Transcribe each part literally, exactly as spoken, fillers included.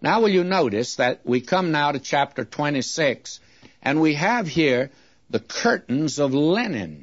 Now will you notice that we come now to chapter twenty-six, and we have here the curtains of linen.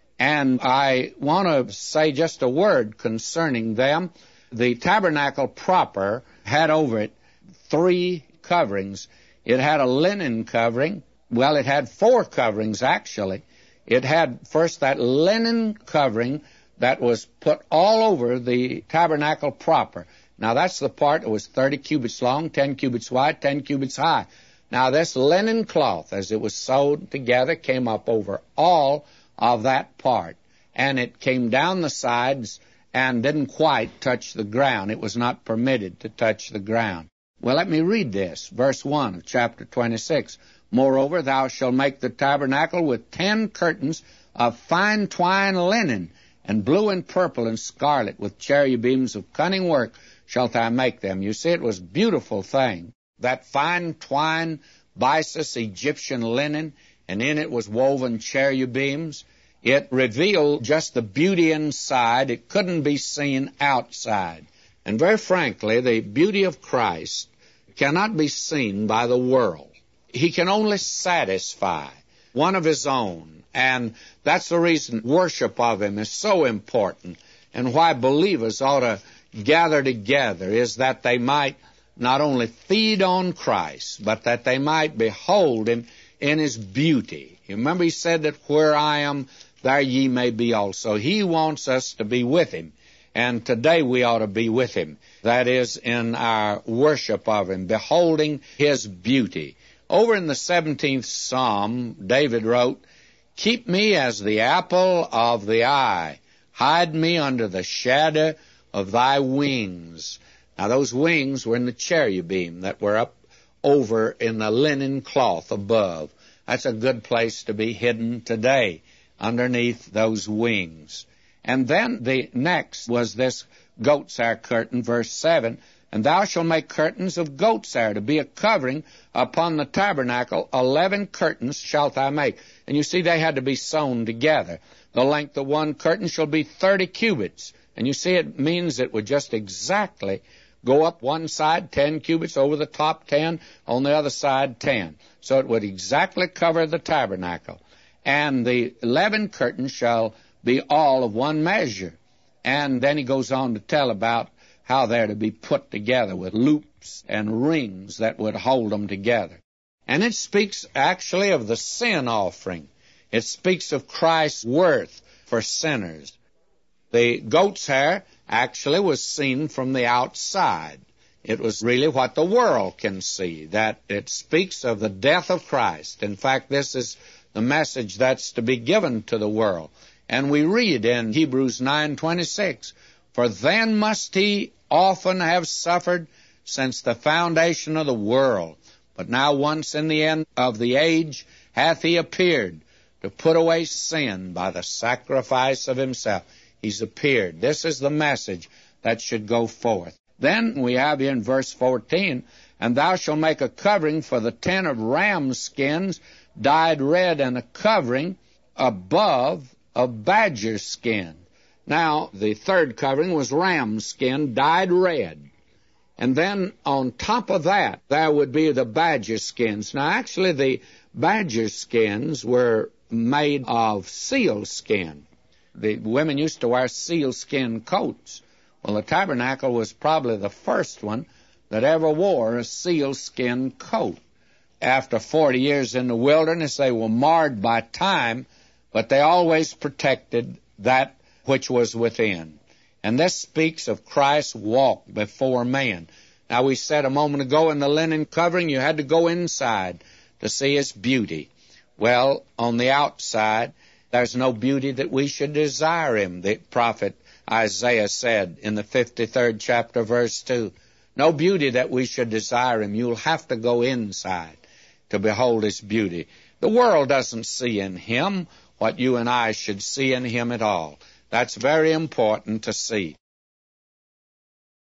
And I want to say just a word concerning them. The tabernacle proper had over it three coverings. It had a linen covering. Well, it had four coverings, actually. It had first that linen covering that was put all over the tabernacle proper. Now, that's the part that was thirty cubits long, ten cubits wide, ten cubits high. Now, this linen cloth, as it was sewed together, came up over all of that part, and it came down the sides and didn't quite touch the ground. It was not permitted to touch the ground. Well, let me read this, verse one of chapter twenty-six. Moreover, thou shalt make the tabernacle with ten curtains of fine twine linen, and blue and purple and scarlet, with cherubims of cunning work shalt thou make them. You see, it was a beautiful thing. That fine twine byssus Egyptian linen, and in it was woven cherubims. It revealed just the beauty inside. It couldn't be seen outside. And very frankly, the beauty of Christ cannot be seen by the world. He can only satisfy one of his own. And that's the reason worship of him is so important, and why believers ought to gather together, is that they might not only feed on Christ, but that they might behold him in his beauty. You remember he said that where I am, there ye may be also. He wants us to be with him, and today we ought to be with him. That is, in our worship of him, beholding his beauty. Over in the seventeenth Psalm, David wrote, Keep me as the apple of the eye. Hide me under the shadow of thy wings. Now, those wings were in the cherubim that were up over in the linen cloth above. That's a good place to be hidden today, underneath those wings. And then the next was this goat's hair curtain, verse seven. And thou shalt make curtains of goat's hair to be a covering upon the tabernacle. Eleven curtains shalt thou make. And you see, they had to be sewn together. The length of one curtain shall be thirty cubits. And you see, it means it would just exactly go up one side ten cubits, over the top ten, on the other side ten. So it would exactly cover the tabernacle. And the eleven curtains shall be all of one measure. And then he goes on to tell about how they're to be put together with loops and rings that would hold them together. And it speaks actually of the sin offering. It speaks of Christ's worth for sinners. The goat's hair actually was seen from the outside. It was really what the world can see, that it speaks of the death of Christ. In fact, this is the message that's to be given to the world. And we read in Hebrews nine twenty-six, For then must he often have suffered since the foundation of the world. But now once in the end of the age hath he appeared to put away sin by the sacrifice of himself. He's appeared. This is the message that should go forth. Then we have here in verse fourteen, And thou shalt make a covering for the ten of ram's skins, dyed red, and a covering above of badger skin. Now, the third covering was ram's skin, dyed red. And then on top of that, there would be the badger skins. Now, actually, the badger skins were made of seal skin. The women used to wear sealskin coats. Well, the tabernacle was probably the first one that ever wore a sealskin coat. After forty years in the wilderness, they were marred by time, but they always protected that which was within. And this speaks of Christ's walk before man. Now, we said a moment ago in the linen covering, you had to go inside to see his beauty. Well, on the outside, there's no beauty that we should desire him. The prophet Isaiah said in the fifty-third chapter, verse two, no beauty that we should desire him. You'll have to go inside to behold his beauty. The world doesn't see in him what you and I should see in him at all. That's very important to see.